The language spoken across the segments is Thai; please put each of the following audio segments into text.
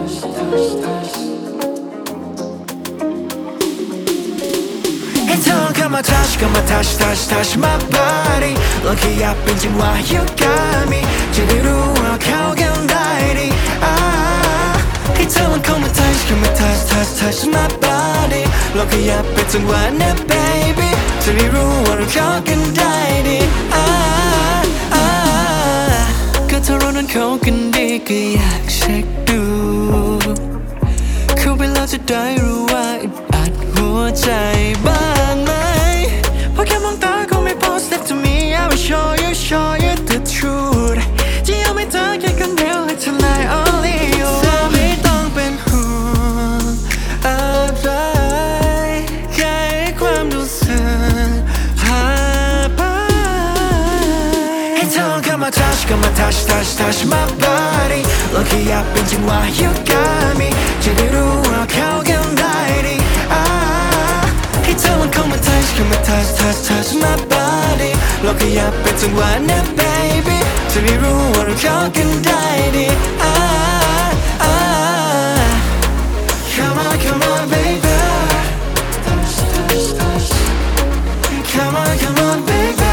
ให้เธอเข้ามาtouch my body ลองขยับเป็นจังหวะ you got me จะได้รู้ว่าเข้ากันได้ดีให้เธอลองเข้ามา touch my body ลองขยับเป็นจังหวะนะ baby จะได้รู้ว่าเราเข้ากันได้ดีก็ถ้าเรานั้นเข้ากันดีก็อยากเช็คดูเข้าไปแล้วจะได้รู้ว่าอึดอัดหัวใจบ้างไหมเพราะแค่มองตาก็ไม่พอ step to me I will show you the truth จะยอมให้เธอแค่คนเดียวและเธอไล่ only you เธอไม่ต้องเป็นห่วงอะไรแค่ความรู้สึกพาไปให้เธอเข้ามา touch my body ลองขยับเป็นจังหวะ you got me จะได้รู้ว่าเข้ากันได้ดีให้เธอลองเข้ามา touch my body ลองขยับเป็นจังหวะนะ baby จะได้รู้ว่าเราเข้ากันได้ดีCome on baby Come on baby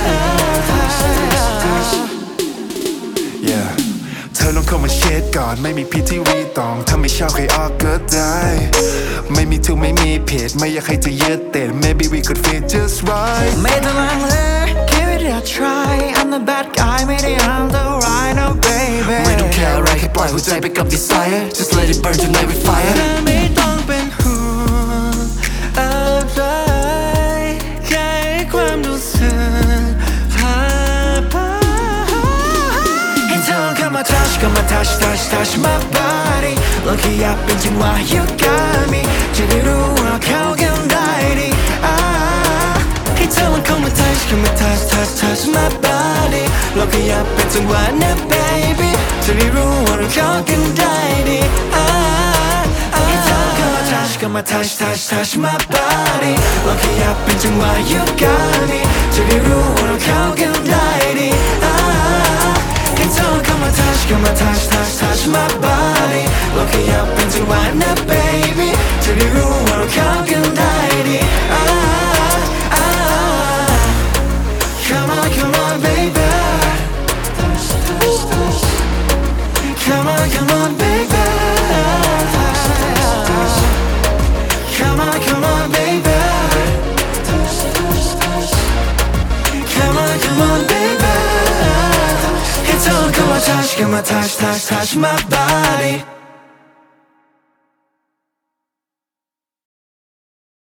Yeah เธอลองเข้ามาเช็ดก่อนไม่มีพิธีรีตองถ้าไม่ชอบใครออกก็ได้ไม่มีถูกไม่มีผิดไม่อยากให้เธอยึดติด Maybe we could feel just right ไม่ต้องลังเล Give it a try I'm the bad guy ไม่ได้ I'm the right now baby ไม่ต้องแค่อะไรแค่ปล่อยหัวใจไปกับ desire Just let it burn tonight with fire เธอไม่ต้องเป็นห่วงอะไรแค่ความรู้สึกพาไปให้เธอเข้ามา touch my body ลองขยับเป็นจังหวะ you got me จะได้รู้ว่าเข้ากันได้ดีให้เธอลองเข้ามา touch my body ลองขยับเป็นจังหวะนะ baby จะได้รู้ว่าเราเข้ากันได้ดีให้เธอเข้ามา touch my body ลองขยับเป็นจังหวะ you got me จะได้รู้ว่าเราเข้ากันได้ดีให้เธอเข้ามา touch my body ลองขยับเป็นจังหวะนะ baby จะได้รู้ว่าเราเข้ากันได้ดี Come on baby Come on baby Come on baby Come on baby It's all come on touch my body